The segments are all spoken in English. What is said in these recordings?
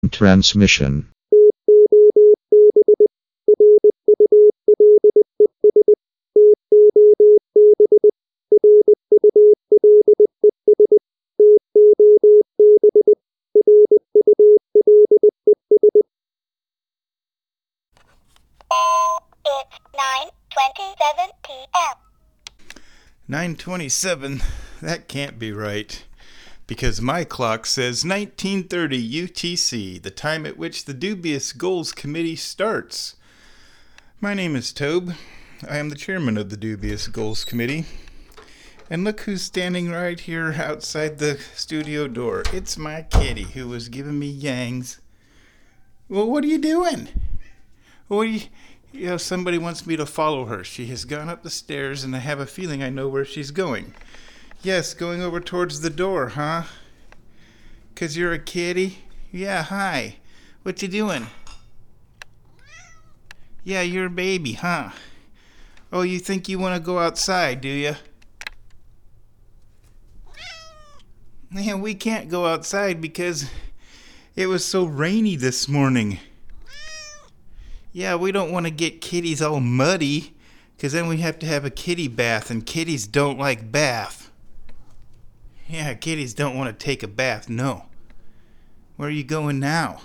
Transmission. It's 9:27 p.m. 9:27? That can't be right. Because my clock says 1930 UTC, the time at which the Dubious Goals Committee starts. My name is Tobe. I am the chairman of the Dubious Goals Committee. And look who's standing right here outside the studio door. It's my kitty who was giving me yangs. Well, what are you doing? What are you... somebody wants me to follow her. She has gone up the stairs, and I have a feeling I know where she's going. Yes, going over towards the door, huh? 'Cause you're a kitty? Yeah, hi. What you doing? Yeah, you're a baby, huh? Oh, you think you want to go outside, do you? Yeah, we can't go outside because it was so rainy this morning. Yeah, we don't want to get kitties all muddy, 'cause then we have to have a kitty bath, and kitties don't like bath. Yeah, kitties don't want to take a bath, no. Where are you going now?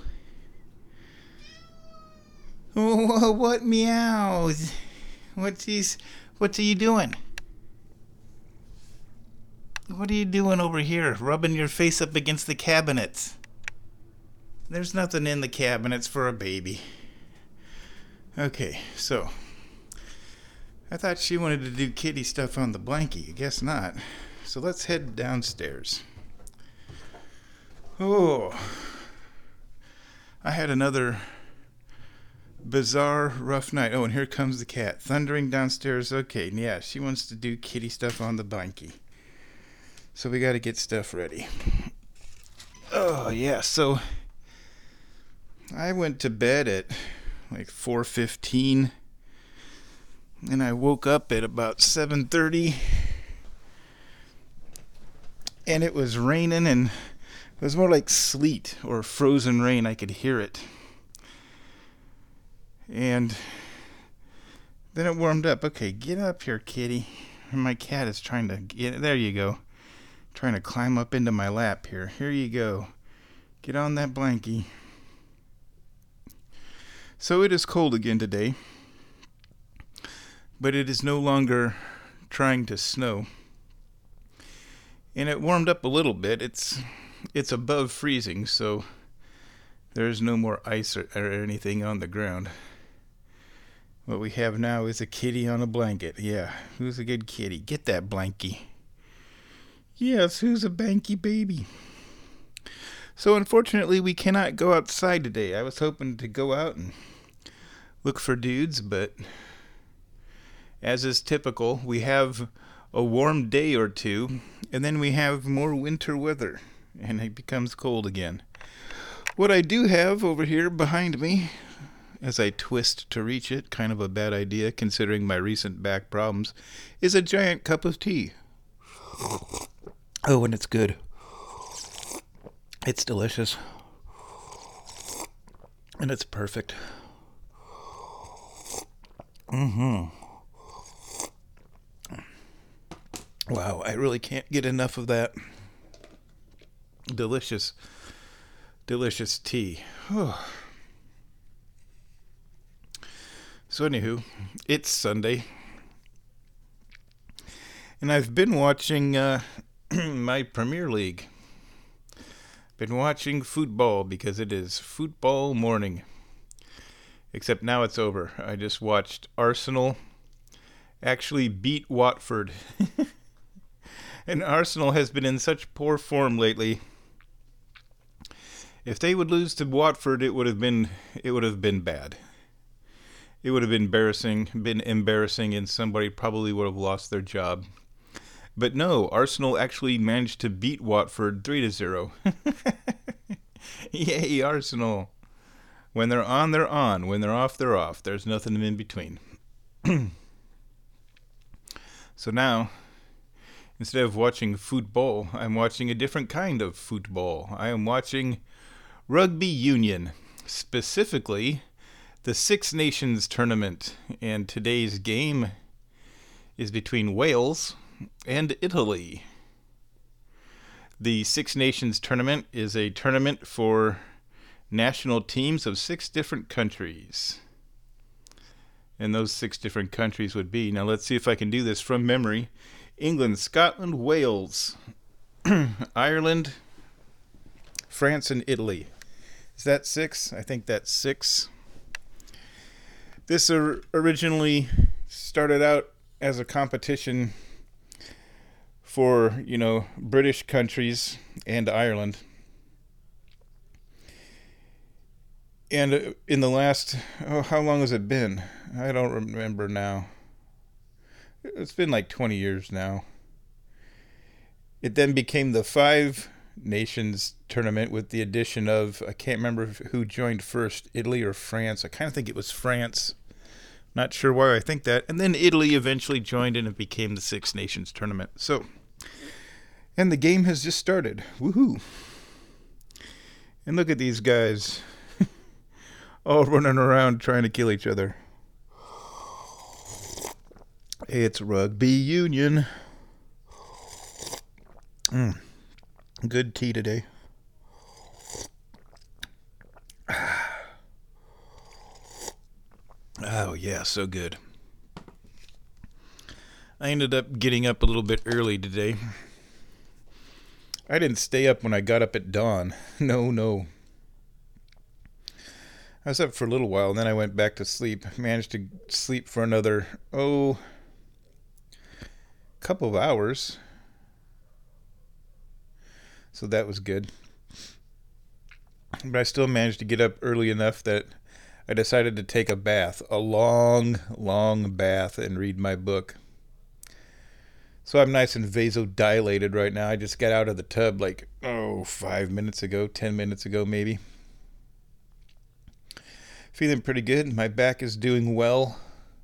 Oh, what meows? What are you doing? What are you doing over here, rubbing your face up against the cabinets? There's nothing in the cabinets for a baby. Okay, so I thought she wanted to do kitty stuff on the blankie. I guess not. So let's head downstairs. Oh, I had another bizarre, rough night. Oh, and here comes the cat, thundering downstairs. Okay, yeah, she wants to do kitty stuff on the blankie. So we got to get stuff ready. Oh, yeah, so I went to bed at like 4:15, and I woke up at about 7:30, and it was raining, and it was more like sleet or frozen rain. I could hear it. And then it warmed up. Okay, get up here, kitty. And my cat is trying to get... There you go. Trying to climb up into my lap here. Here you go. Get on that blankie. So it is cold again today. But it is no longer trying to snow. And it warmed up a little bit. It's above freezing, so there's no more ice or anything on the ground. What we have now is a kitty on a blanket. Yeah, who's a good kitty? Get that blankie. Yes, who's a banky baby? So unfortunately, we cannot go outside today. I was hoping to go out and look for dudes, but as is typical, we have a warm day or two, and then we have more winter weather, and it becomes cold again. What I do have over here behind me, as I twist to reach it, kind of a bad idea considering my recent back problems, is a giant cup of tea. Oh, and it's good. It's delicious. And it's perfect. Wow, I really can't get enough of that delicious tea. So anywho, it's Sunday. And I've been watching my Premier League. Been watching football because it is football morning. Except now it's over. I just watched Arsenal actually beat Watford. And Arsenal has been in such poor form lately. If they would lose to Watford, it would have been bad. It would have been embarrassing, and somebody probably would have lost their job. But no, Arsenal actually managed to beat Watford 3-0. Yay, Arsenal. When they're on, they're on. When they're off, they're off. There's nothing in between. So now, instead of watching football, I'm watching a different kind of football. I am watching Rugby Union, specifically the Six Nations Tournament, and today's game is between Wales and Italy. The Six Nations Tournament is a tournament for national teams of 6 different countries. And those 6 different countries would be, now let's see if I can do this from memory, England, Scotland, Wales, Ireland, France, and Italy. Is that 6? I think that's 6. This originally started out as a competition for, British countries and Ireland. And in the last, how long has it been? I don't remember now. It's been like 20 years now. It then became the 5 Nations tournament with the addition of, I can't remember who joined first, Italy or France. I kind of think it was France. Not sure why I think that. And then Italy eventually joined and it became the Six Nations tournament. So, and the game has just started. Woohoo! And look at these guys all running around trying to kill each other. It's Rugby Union. Good tea today. Oh, yeah, so good. I ended up getting up a little bit early today. I didn't stay up when I got up at dawn. No. I was up for a little while, and then I went back to sleep. Managed to sleep for another, couple of hours. So that was good. But I still managed to get up early enough that I decided to take a bath. A long bath and read my book. So I'm nice and vasodilated right now. I just got out of the tub 5 minutes ago, 10 minutes ago maybe. Feeling pretty good. My back is doing well.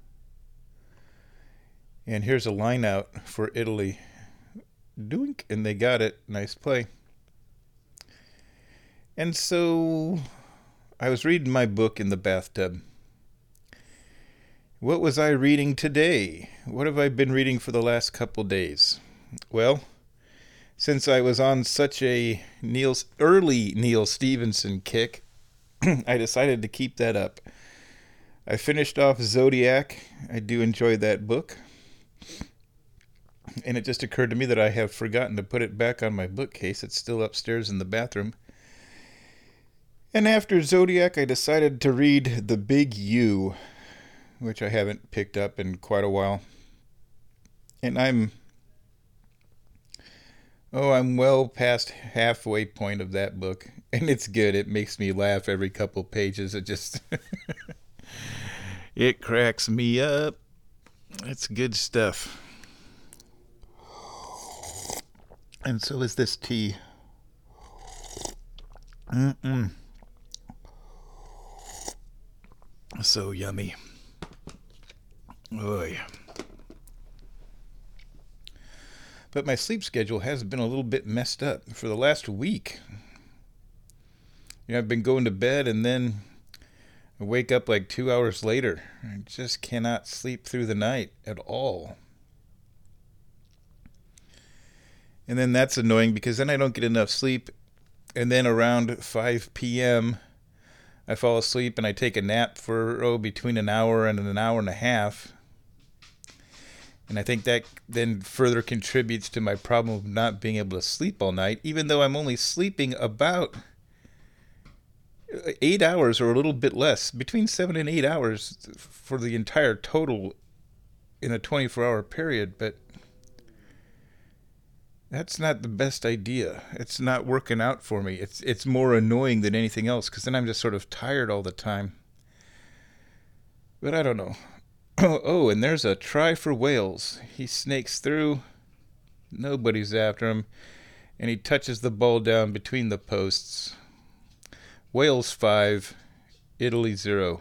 And here's a line out for Italy. Doink, and they got it. Nice play. And so I was reading my book in the bathtub. What was I reading today? What have I been reading for the last couple days? Well, since I was on such a early Neal Stephenson kick, I decided to keep that up. I finished off Zodiac. I do enjoy that book. And it just occurred to me that I have forgotten to put it back on my bookcase. It's still upstairs in the bathroom. And after Zodiac, I decided to read The Big U, which I haven't picked up in quite a while. And I'm well past halfway point of that book. And it's good. It makes me laugh every couple pages. It just it cracks me up. It's good stuff. And so is this tea. So yummy. Oy. But my sleep schedule has been a little bit messed up for the last week. I've been going to bed and then I wake up 2 hours later. I just cannot sleep through the night at all. And then that's annoying because then I don't get enough sleep. And then around 5 p.m., I fall asleep and I take a nap for between an hour and an hour and a half. And I think that then further contributes to my problem of not being able to sleep all night, even though I'm only sleeping about 8 hours or a little bit less, between 7 and 8 hours for the entire total in a 24-hour period. But that's not the best idea. It's not working out for me. It's more annoying than anything else because then I'm just sort of tired all the time. But I don't know. Oh, and there's a try for Wales. He snakes through. Nobody's after him. And he touches the ball down between the posts. Wales 5, Italy 0.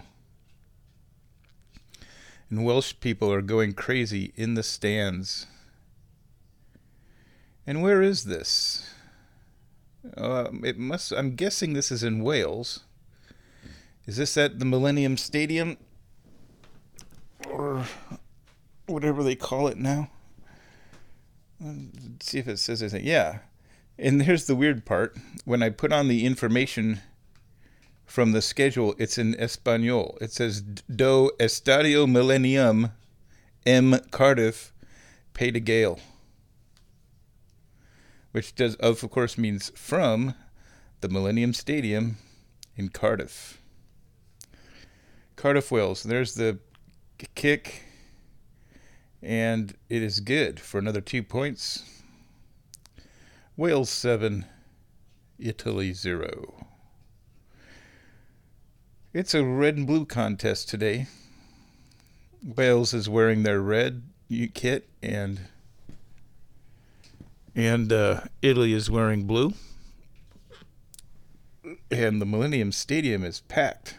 And Welsh people are going crazy in the stands. And where is this? It must. I'm guessing this is in Wales. Is this at the Millennium Stadium? Or whatever they call it now? Let's see if it says anything. Yeah. And here's the weird part. When I put on the information from the schedule, it's in Espanol. It says Do Estadio Millennium M Cardiff Pay de Gale. Which does, of course, means from the Millennium Stadium in Cardiff. Cardiff, Wales. There's the kick. And it is good for another 2 points. Wales 7, Italy 0. It's a red and blue contest today. Wales is wearing their red kit, and Italy is wearing blue. And the Millennium Stadium is packed.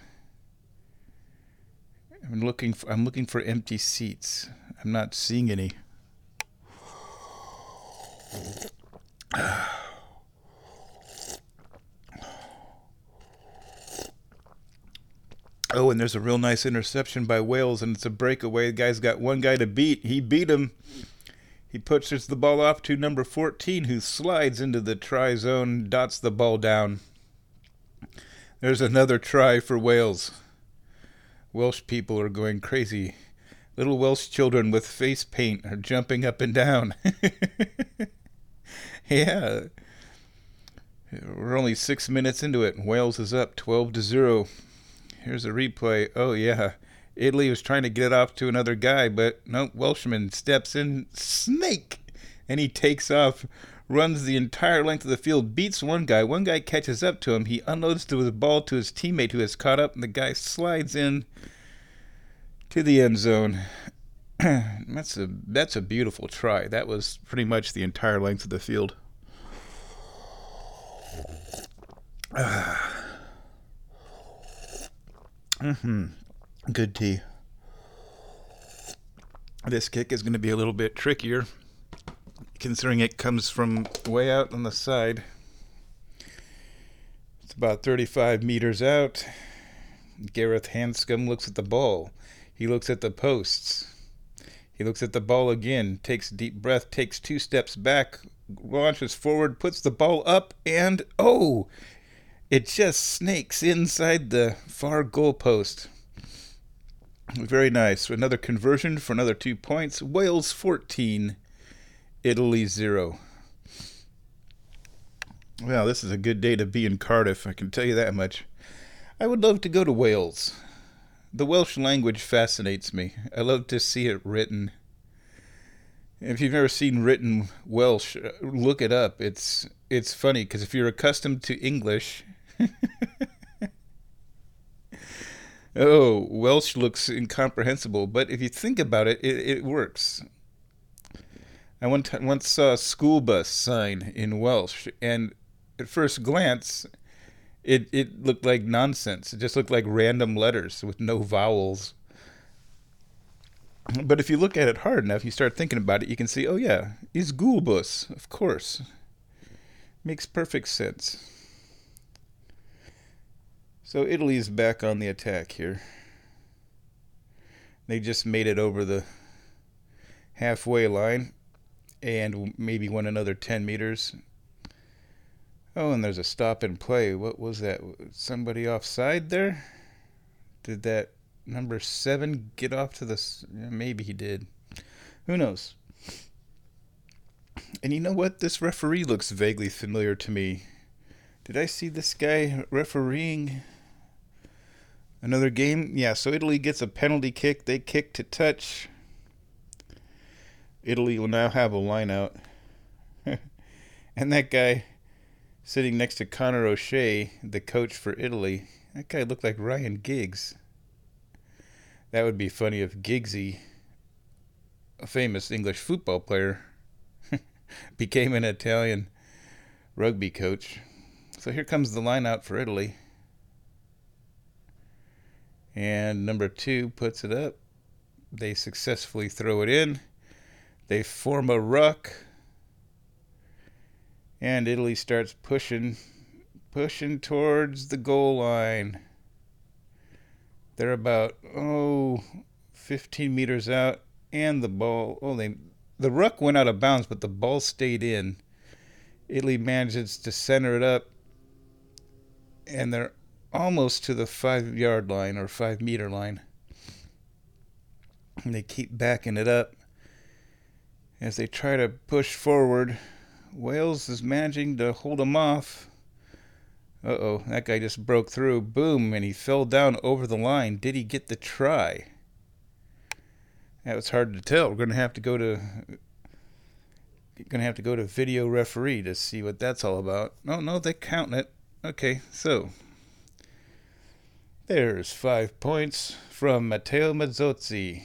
I'm looking for empty seats. I'm not seeing any. Oh, and there's a real nice interception by Wales, and it's a breakaway. The guy's got one guy to beat. He beat him. He pushes the ball off to number 14, who slides into the try zone, dots the ball down. There's another try for Wales. Welsh people are going crazy. Little Welsh children with face paint are jumping up and down. Yeah. We're only 6 minutes into it. Wales is up 12-0. Here's a replay. Oh, yeah. Italy was trying to get off to another guy, but no, Welshman steps in, snake, and he takes off, runs the entire length of the field, beats one guy. One guy catches up to him. He unloads the ball to his teammate who has caught up, and the guy slides in to the end zone. That's a beautiful try. That was pretty much the entire length of the field. Good tea. This kick is going to be a little bit trickier, considering it comes from way out on the side. It's about 35 meters out. Gareth Hanscom looks at the ball. He looks at the posts. He looks at the ball again, takes a deep breath, takes 2 steps back, launches forward, puts the ball up, and it just snakes inside the far goalpost. Very nice. Another conversion for another 2 points. Wales 14, Italy 0. Well, this is a good day to be in Cardiff, I can tell you that much. I would love to go to Wales. The Welsh language fascinates me. I love to see it written. If you've never seen written Welsh, look it up. It's funny, because if you're accustomed to English... Welsh looks incomprehensible, but if you think about it, it works. I once saw a school bus sign in Welsh, and at first glance, it looked like nonsense. It just looked like random letters with no vowels. But if you look at it hard enough, you start thinking about it, you can see, oh yeah, is Gulbus, of course. Makes perfect sense. So Italy's back on the attack here. They just made it over the halfway line and maybe went another 10 meters. Oh, and there's a stop and play. What was that? Somebody offside there? Did that number 7 get off to the... Maybe he did. Who knows? And you know what? This referee looks vaguely familiar to me. Did I see this guy refereeing another game? Yeah, so Italy gets a penalty kick. They kick to touch. Italy will now have a line out. And that guy sitting next to Conor O'Shea, the coach for Italy, that guy looked like Ryan Giggs. That would be funny if Giggsy, a famous English football player, became an Italian rugby coach. So here comes the line out for Italy. And number 2 puts it up. They successfully throw it in. They form a ruck. And Italy starts pushing towards the goal line. They're about 15 meters out, and the ball, the ruck went out of bounds, but the ball stayed in. Italy manages to center it up, and they're almost to the 5-yard line or 5-meter line. And they keep backing it up as they try to push forward. Wales is managing to hold them off. Uh-oh, that guy just broke through. Boom, and he fell down over the line. Did he get the try? That was hard to tell. We're going to have to go to video referee to see what that's all about. No, they're counting it. Okay, so there's 5 points from Matteo Mazzozzi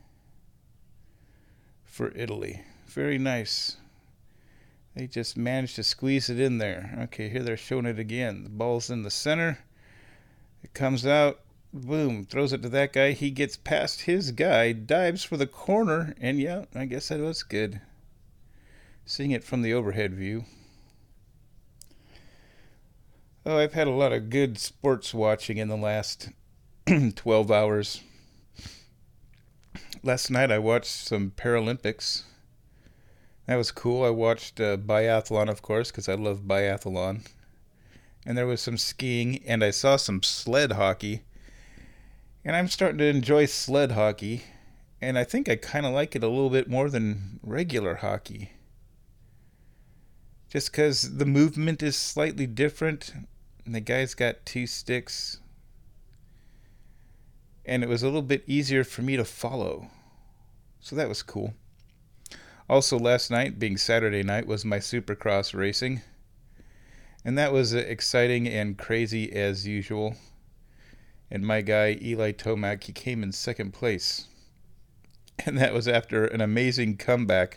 for Italy. Very nice. They just managed to squeeze it in there. Okay, here they're showing it again. The ball's in the center. It comes out. Boom. Throws it to that guy. He gets past his guy. Dives for the corner. And yeah, I guess that was good. Seeing it from the overhead view. Oh, I've had a lot of good sports watching in the last 12 hours. Last night I watched some Paralympics. That was cool. I watched biathlon, of course, because I love biathlon. And there was some skiing, and I saw some sled hockey. And I'm starting to enjoy sled hockey. And I think I kind of like it a little bit more than regular hockey. Just because the movement is slightly different. And the guy's got 2 sticks. And it was a little bit easier for me to follow. So that was cool. Also, last night, being Saturday night, was my Supercross racing. And that was exciting and crazy as usual. And my guy, Eli Tomac, he came in 2nd place. And that was after an amazing comeback.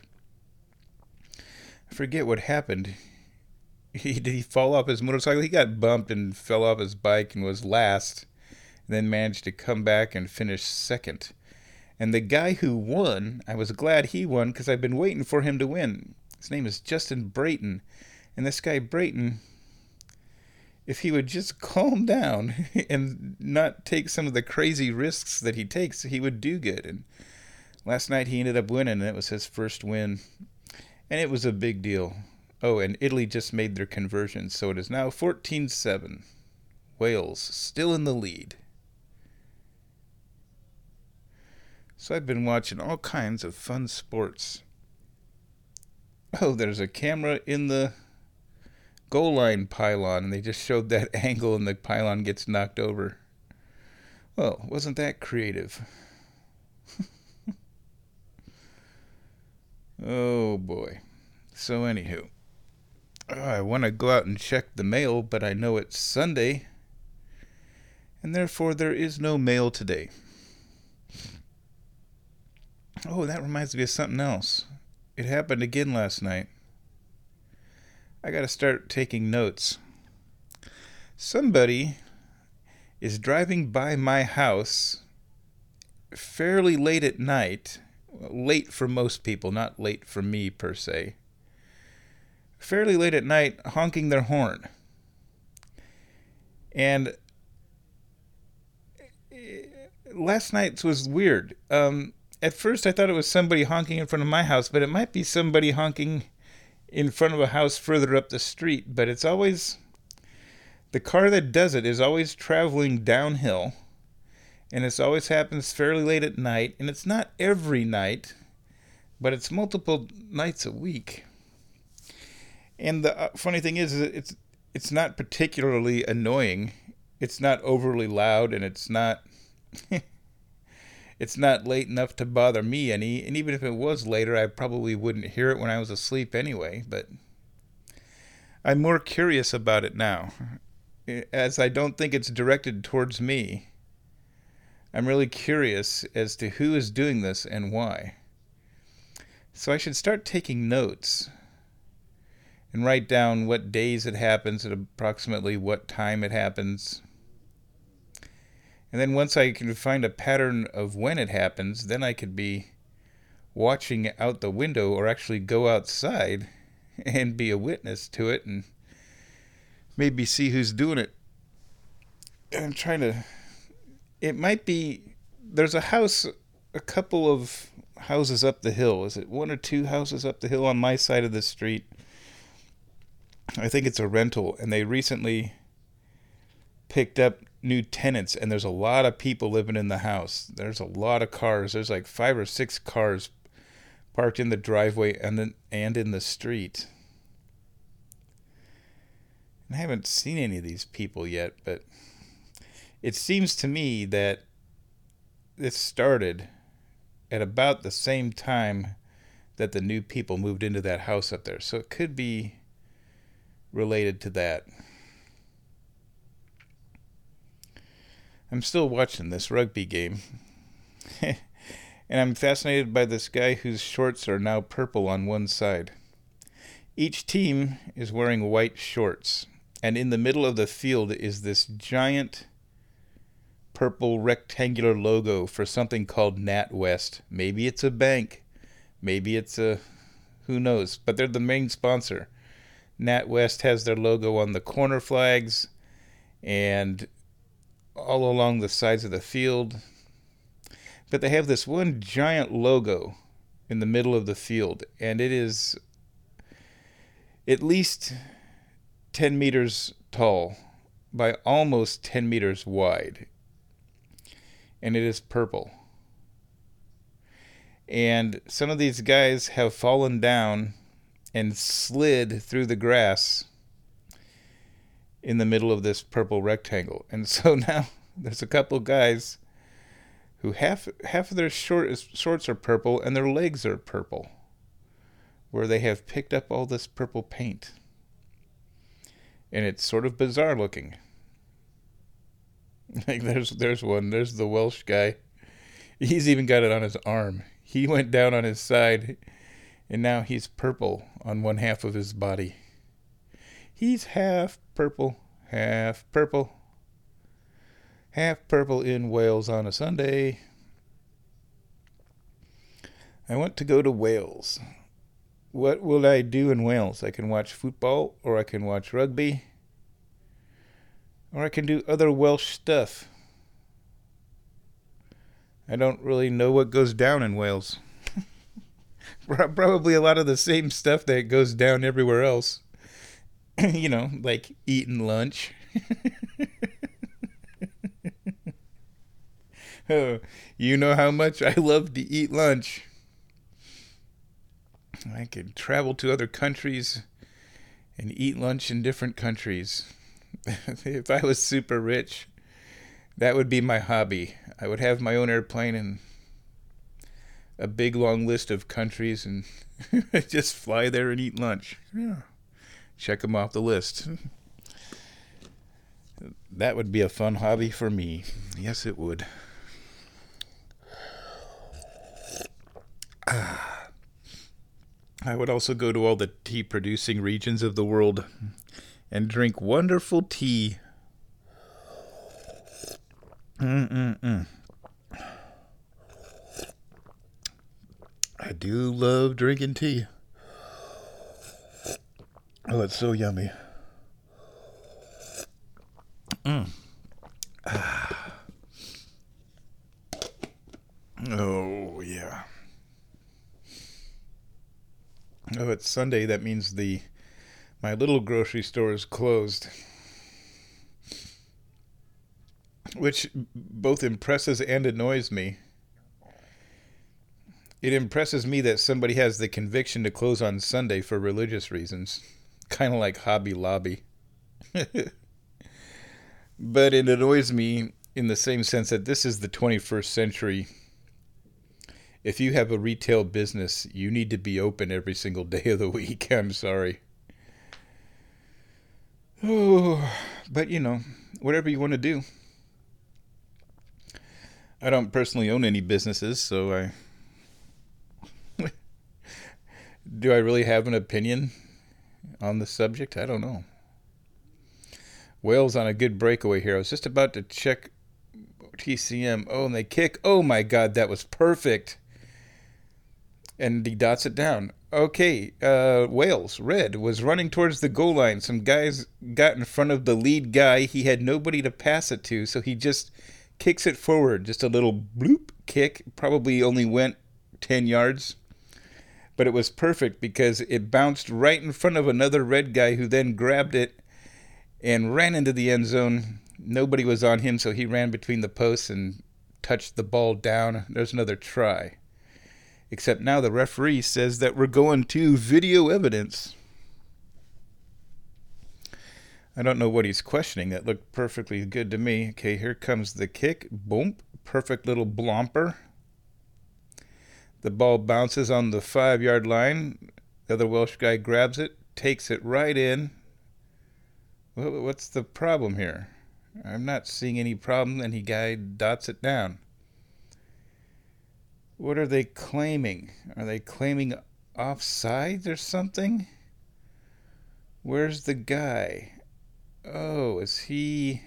I forget what happened. Did he fall off his motorcycle? He got bumped and fell off his bike and was last. And then managed to come back and finish 2nd. And the guy who won, I was glad he won because I've been waiting for him to win. His name is Justin Brayton. And this guy Brayton, if he would just calm down and not take some of the crazy risks that he takes, he would do good. And last night he ended up winning, and it was his first win. And it was a big deal. Oh, and Italy just made their conversion, so it is now 14-7. Wales still in the lead. So I've been watching all kinds of fun sports. Oh, there's a camera in the goal line pylon, and they just showed that angle and the pylon gets knocked over. Well, wasn't that creative? Oh boy. So anywho, I want to go out and check the mail, but I know it's Sunday, and therefore there is no mail today. Oh, that reminds me of something else. It happened again last night. I gotta start taking notes. Somebody is driving by my house fairly late at night. Late for most people, not late for me per se. Fairly late at night, honking their horn. And last night's was weird. At first I thought it was somebody honking in front of my house, but it might be somebody honking in front of a house further up the street. But it's always, the car that does it is always traveling downhill, and it always happens fairly late at night, and it's not every night, but it's multiple nights a week. And the funny thing is it's not particularly annoying. It's not overly loud, and it's not it's not late enough to bother me any. And even if it was later, I probably wouldn't hear it when I was asleep anyway. But I'm more curious about it now, as I don't think it's directed towards me. I'm really curious as to who is doing this and why. So I should start taking notes and write down what days it happens at approximately what time it happens. And then once I can find a pattern of when it happens, then I could be watching out the window or actually go outside and be a witness to it and maybe see who's doing it. I'm trying to... It might be... There's a house, a couple of houses up the hill. Is it one or two houses up the hill on my side of the street? I think it's a rental, and they recently picked up new tenants, and there's a lot of people living in the house. There's a lot of cars. There's like 5 or 6 cars parked in the driveway and in the street. I haven't seen any of these people yet, but it seems to me that this started at about the same time that the new people moved into that house up there. So it could be related to that. I'm still watching this rugby game. And I'm fascinated by this guy whose shorts are now purple on one side. Each team is wearing white shorts. And in the middle of the field is this giant purple rectangular logo for something called NatWest. Maybe it's a bank. Maybe it's a... who knows? But they're the main sponsor. NatWest has their logo on the corner flags and all along the sides of the field. But they have this one giant logo in the middle of the field, and it is at least 10 meters tall by almost 10 meters wide. And it is purple. And some of these guys have fallen down and slid through the grass in the middle of this purple rectangle. And so now there's a couple guys who half of their shorts are purple and their legs are purple, where they have picked up all this purple paint. And it's sort of bizarre looking. Like there's one, there's the Welsh guy. He's even got it on his arm. He went down on his side, and now he's purple on one half of his body. He's half purple in Wales on a Sunday. I want to go to Wales. What will I do in Wales? I can watch football, or I can watch rugby, or I can do other Welsh stuff. I don't really know what goes down in Wales. Probably a lot of the same stuff that goes down everywhere else. You know, like eating lunch. Oh, you know how much I love to eat lunch. I could travel to other countries and eat lunch in different countries. If I was super rich, that would be my hobby. I would have my own airplane and a big long list of countries and just fly there and eat lunch. Yeah. Check them off the list. That would be a fun hobby for me. Yes, it would. I would also go to all the tea-producing regions of the world and drink wonderful tea. I do love drinking tea. Oh, it's so yummy. Oh, yeah. Oh, it's Sunday. That means my little grocery store is closed. Which both impresses and annoys me. It impresses me that somebody has the conviction to close on Sunday for religious reasons. Kind of like Hobby Lobby. But it annoys me in the same sense that this is the 21st century. If you have a retail business, you need to be open every single day of the week. I'm sorry. Oh, but you know, whatever you want to do. I don't personally own any businesses, so do I really have an opinion on the subject? I don't know. Wales on a good breakaway here. I was just about to check TCM. Oh, and they kick. Oh my God, that was perfect. And he dots it down. Okay, Wales, red, was running towards the goal line. Some guys got in front of the lead guy. He had nobody to pass it to, so he just kicks it forward. Just a little bloop kick. Probably only went 10 yards. But it was perfect because it bounced right in front of another red guy who then grabbed it and ran into the end zone. Nobody was on him, so he ran between the posts and touched the ball down. There's another try. Except now the referee says that we're going to video evidence. I don't know what he's questioning. That looked perfectly good to me. Okay, here comes the kick. Boom. Perfect little blomper. The ball bounces on the 5-yard line. The other Welsh guy grabs it, takes it right in. What's the problem here? I'm not seeing any problem, and the guy dots it down. What are they claiming? Are they claiming offsides or something? Where's the guy? Oh, is he...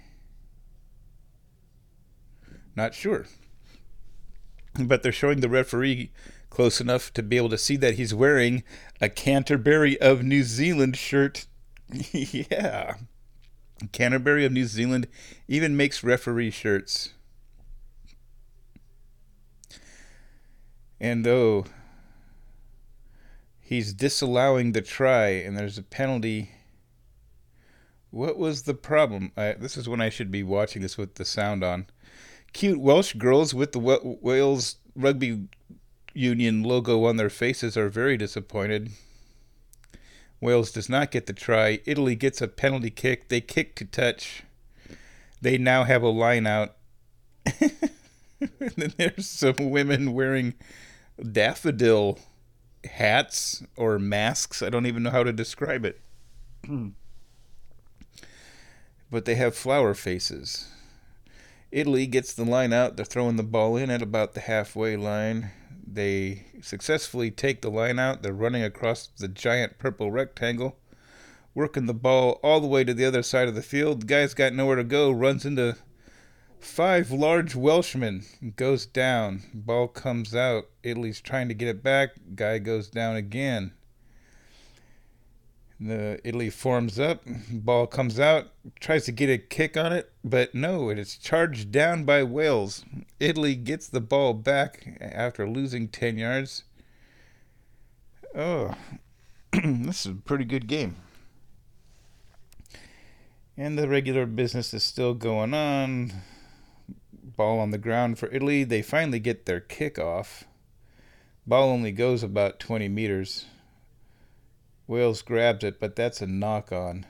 Not sure. But they're showing the referee close enough to be able to see that he's wearing a Canterbury of New Zealand shirt. Yeah. Canterbury of New Zealand even makes referee shirts. And oh, he's disallowing the try, and there's a penalty. What was the problem? This is when I should be watching this with the sound on. Cute Welsh girls with the Wales Rugby Union logo on their faces are very disappointed. Wales does not get the try. Italy gets a penalty kick. They kick to touch. They now have a line out. And then there's some women wearing daffodil hats or masks. I don't even know how to describe it. But they have flower faces. Italy gets the line out. They're throwing the ball in at about the halfway line. They successfully take the line out. They're running across the giant purple rectangle, working the ball all the way to the other side of the field. The guy's got nowhere to go, runs into 5 large Welshmen, goes down. Ball comes out. Italy's trying to get it back. Guy goes down again. Italy forms up. Ball comes out. Tries to get a kick on it, but no, it is charged down by Wales. Italy gets the ball back after losing 10 yards. Oh, this is a pretty good game. And the regular business is still going on. Ball on the ground for Italy. They finally get their kickoff. Ball only goes about 20 meters. Wales grabs it, but that's a knock-on.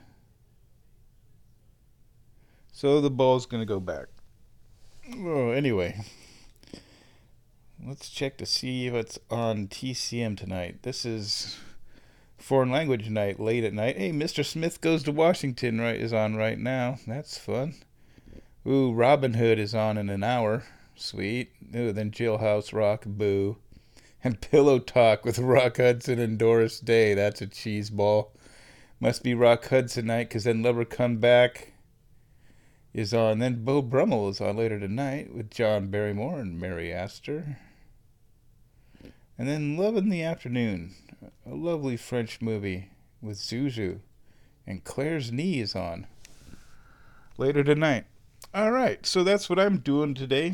So the ball's going to go back. Oh, anyway, let's check to see what's on TCM tonight. This is foreign language night, late at night. Hey, Mr. Smith Goes to Washington is on right now. That's fun. Ooh, Robin Hood is on in an hour. Sweet. Ooh, then Jailhouse Rock, boo. And Pillow Talk with Rock Hudson and Doris Day. That's a cheese ball. Must be Rock Hudson night, because then Lover Come Back is on. Then Beau Brummel is on later tonight with John Barrymore and Mary Astor. And then Love in the Afternoon, a lovely French movie with Zuzu. And Claire's Knee is on later tonight. All right, so that's what I'm doing today.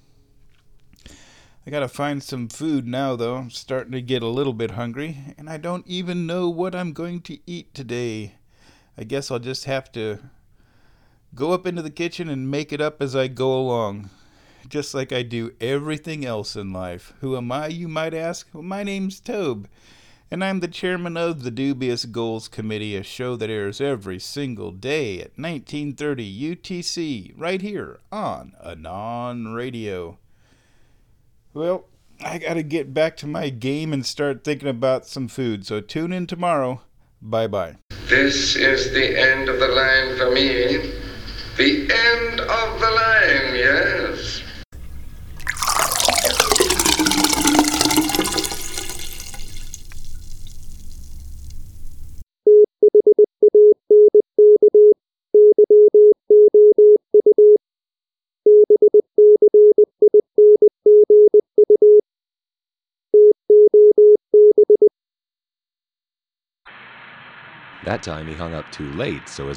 I gotta find some food now, though. I'm starting to get a little bit hungry, and I don't even know what I'm going to eat today. I guess I'll just have to go up into the kitchen and make it up as I go along, just like I do everything else in life. Who am I, you might ask? Well, my name's Tobe, and I'm the chairman of the Dubious Goals Committee, a show that airs every single day at 1930 UTC, right here on Anon Radio. Well, I gotta get back to my game and start thinking about some food, so tune in tomorrow. Bye-bye. This is the end of the line for me. The end of the line, yes. That time he hung up too late, so his